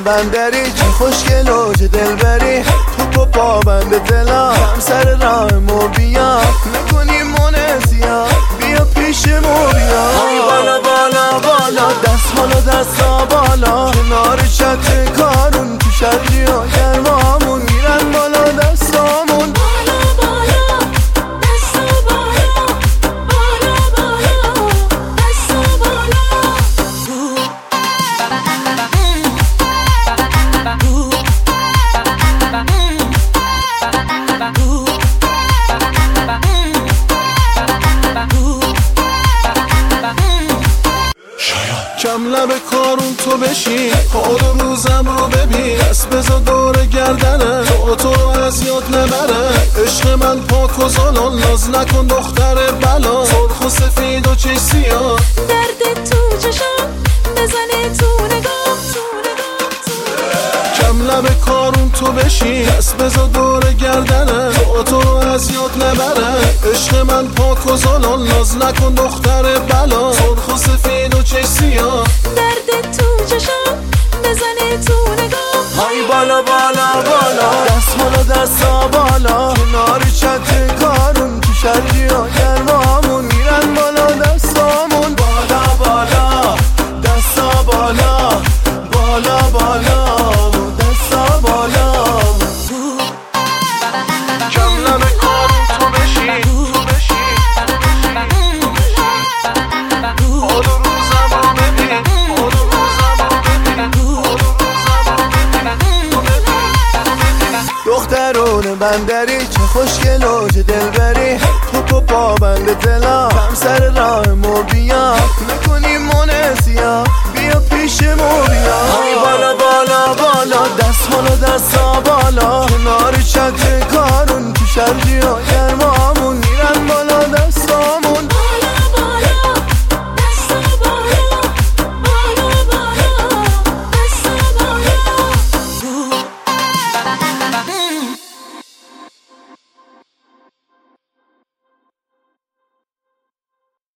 بندری چه خوشگل و چه دلبری، تو پا بند دلا کم سر راه مو بیا، نکنی منزیا بیا پیش مو بیا. بالا بالا بالا دست بالا دستا بالا، کنار چت کارون تو شرجی و گرمامون میرن بالا دستامون. کم لب کارون تو بشین، حال و روزم رو ببین، دست بزا دور گردنه تو رو از یاد نبره. عشق من پاک و زالان، ناز نکن دختر بلا، سرخ و سفید و چش سیاه، درد تو چشم بزنه تو نگاه. کم لب کارون تو بشین، دست بزا دور گردنه تو رو از یاد نبره. عشق من پاک و زالان، ناز نکن دختر بلا، سرخ و سفید و چش سیاه، درد تو چشم بزنه تو نگاه. های بالا بالا بالا دست بالا دستا بالا، کنار چت کارون تو شرجی و گرمامون میرن بالا دستامون. بالا بالا دستا بالا، بالا بالا دستا بالا. کم لب کارون تو بشین، تو بشین، حال و روزم رو ببین، حال و روزم رو ببین، حال و روزم رو ببین. دخترون بندری چه خوشگل و چه دلبری، تو پا بند دلا کم سر راه مو